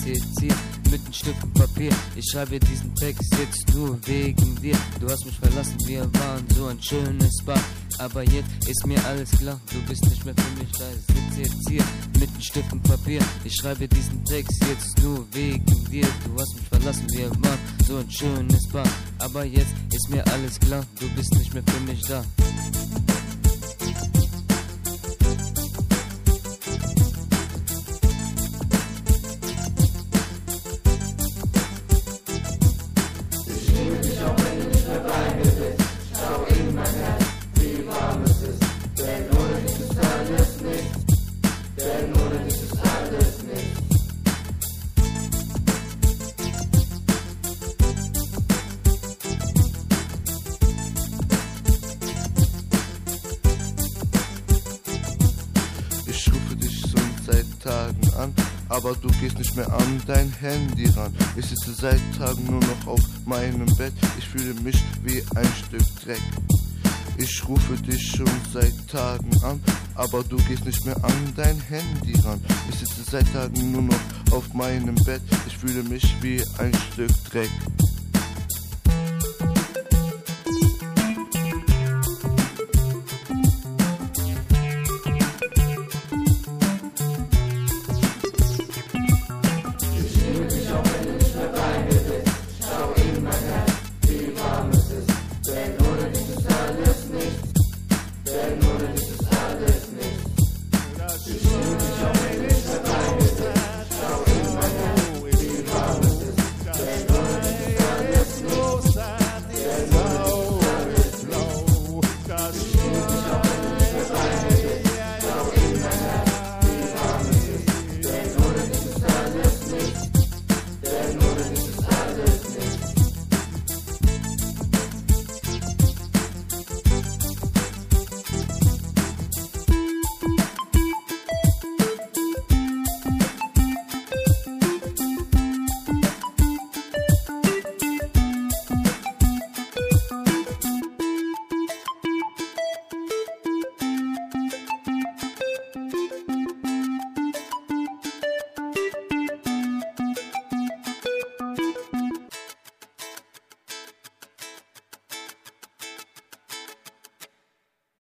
CC mit einem Stück Papier. Ich schreibe diesen Text jetzt nur wegen dir. Du hast mich verlassen, wir waren so ein schönes Paar. Aber jetzt ist mir alles klar, du bist nicht mehr für mich da. Ich sitze jetzt hier mit einem Stück Papier. Ich schreibe diesen Text jetzt nur wegen dir. Du hast mich verlassen, wir waren so ein schönes Paar. Aber jetzt ist mir alles klar, du bist nicht mehr für mich da. Ich rufe dich schon seit Tagen an, aber du gehst nicht mehr an dein Handy ran. Ich sitze seit Tagen nur noch auf meinem Bett, ich fühle mich wie ein Stück Dreck. Ich rufe dich schon seit Tagen an, aber du gehst nicht mehr an dein Handy ran. Ich sitze seit Tagen nur noch auf meinem Bett, ich fühle mich wie ein Stück Dreck.